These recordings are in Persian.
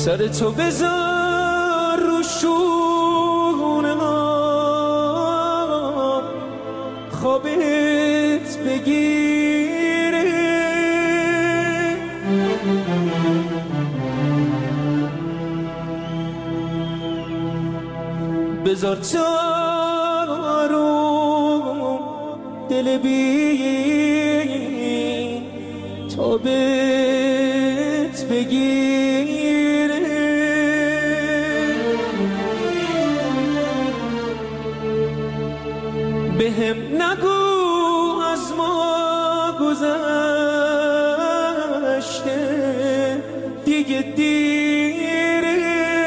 سر تو بذار رو شونه ها خوابت بگیره بذار تا رو دل بی تابت بگیره بهم نگو از ما گذشته دیگه دیره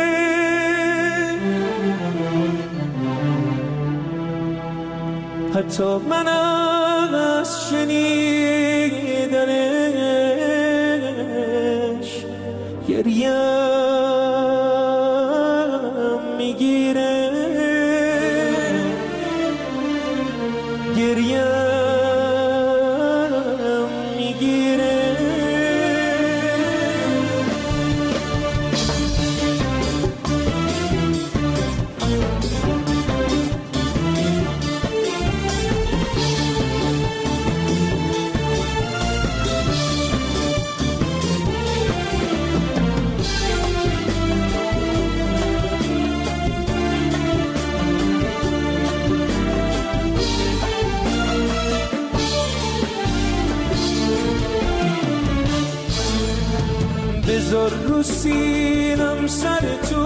حتی من از شنیدنش گریم میگیره گریم میگیره بذار رو سینم سر تو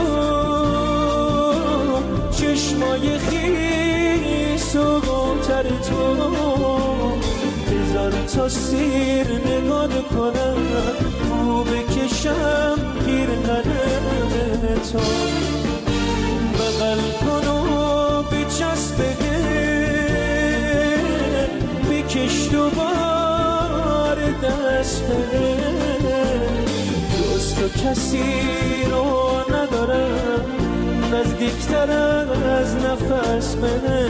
چشمای خیس و تر تو بذار تا سیر نگاه کنم رو بکشم پیرهن تو بغل کن و بچسبه بکش دوبار دست تو کسی رو ندارم نزدیکتر از نفس منه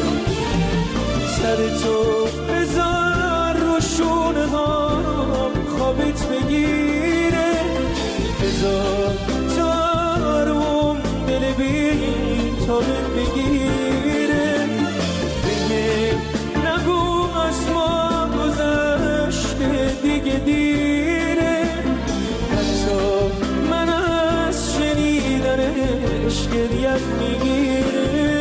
سر تو بذار رو شونه ها خوابت بگیره بذار تا روم دل بی تابت بگیره بگه نگو از ما گذشته دیگه دیره من از شنیدنش گریت میگیره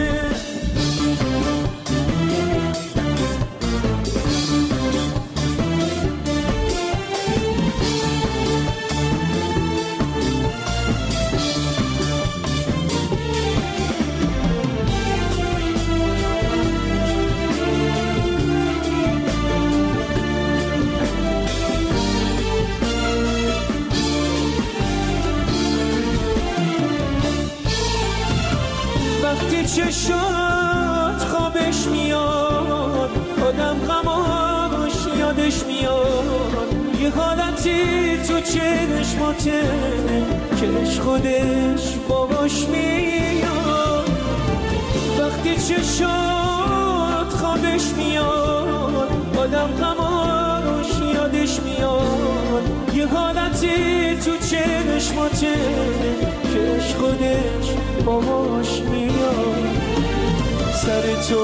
وقتی چشات خوابش میاد آدم غماش یادش میاد یه حالتی تو چشماته کش خودش باهاش میاد وقتی چشات خوابش میاد آدم غماش یادش میاد یه حالتی تو چشماته کش خودش باهاش میاد سر تو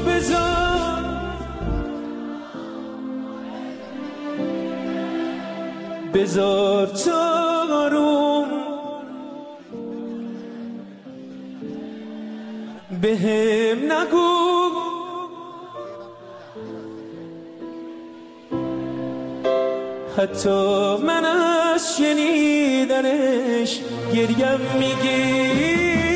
بذار تا روم بهم نگو حتی من از شنیدنش گریم میگیره